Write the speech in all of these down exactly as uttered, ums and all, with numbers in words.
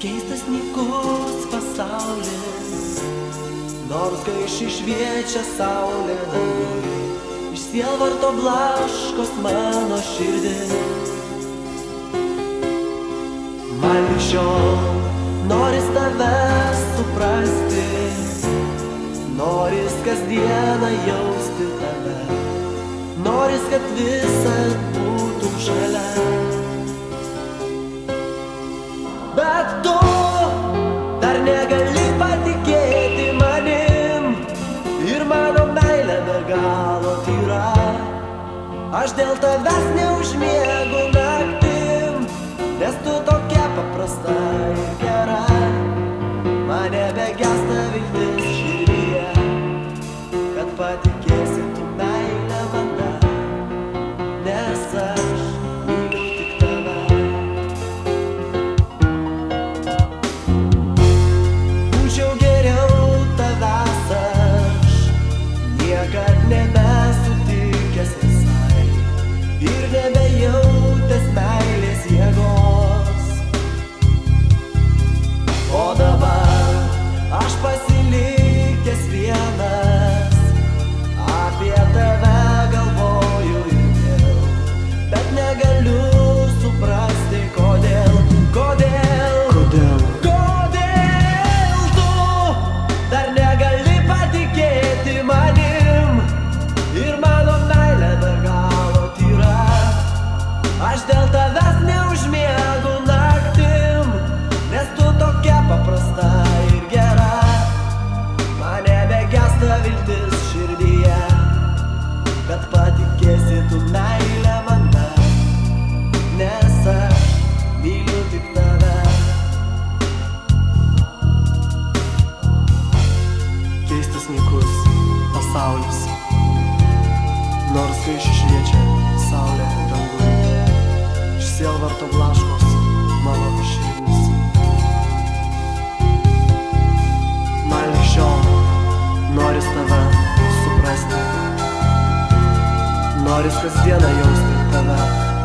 Keistas nykus pasaulis, nors kai iššviečia saulė danguje, iš sielvarto blaškos mano širdį. Man lig šiol noris tave suprasti, noris kasdieną jausti tave, noris, kad visad būtum šalia. Bet tu dar negali patikėti manim ir mano meilė be galo tyra. Aš dėl tavęs neužmiegu naktim, nes tu tokia paprasta ir gera. Man nebegęsta viltis širdyje, kad patikėsi tu meilę man dar, nes aš myliu tik tave. Būčiau geriau tavęs aš, niekad nebesutikęs visai ir nebejautęs meilės jėgos. O dabar aš pasilikęs vienas, apie tave galvoju ir vėl, bet negaliu suprasti kodėl, kodėl, kodėl, kodėl tu dar negali patikėti manim ir mano meilė be galo tyra. Aš dėl tavęs neužmiegu naktim, nes tu tokia paprasta ir gera. Man nebegęsta viltis širdyje, kad patikėsi tu meilę man dar, nes aš myliu tik tave. Keistas nykus pasaulis, nors kai iššviečia saulė danguje, iš sielvarto blaškos mano širdis. Man lig šiol noris tave suprasti, noris kasdieną jausti tave,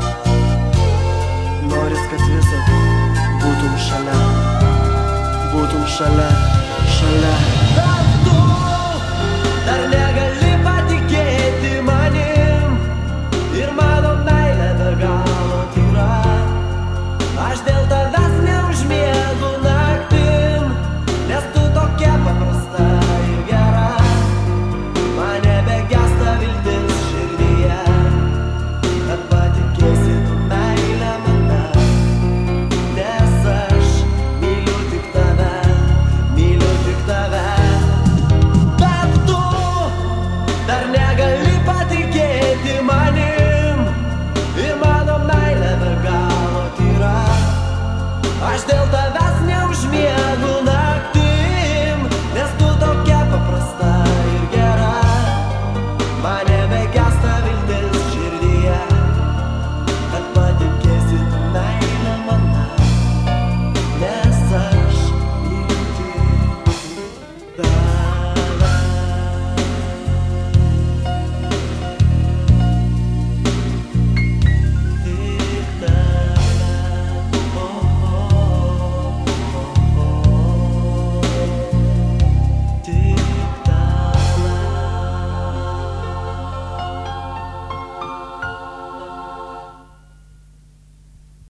noris, kad visad būtum šalia, būtum šalia, šalia. Bet tu dar negali patikėti manim ir mano meilė be galo tyra. Aš dėl tavęs neužmiegu naktim, nes tu tokia paprasta ir gera. Man nebegęsta viltis širdyje, kad patikėsi tu meilę man dar, nes aš myliu tik tave, myliu tik tave. Bet tu dar negali patikėti manim ir mano meilė be galo tyra. Aš dėl tavęs neužmiegu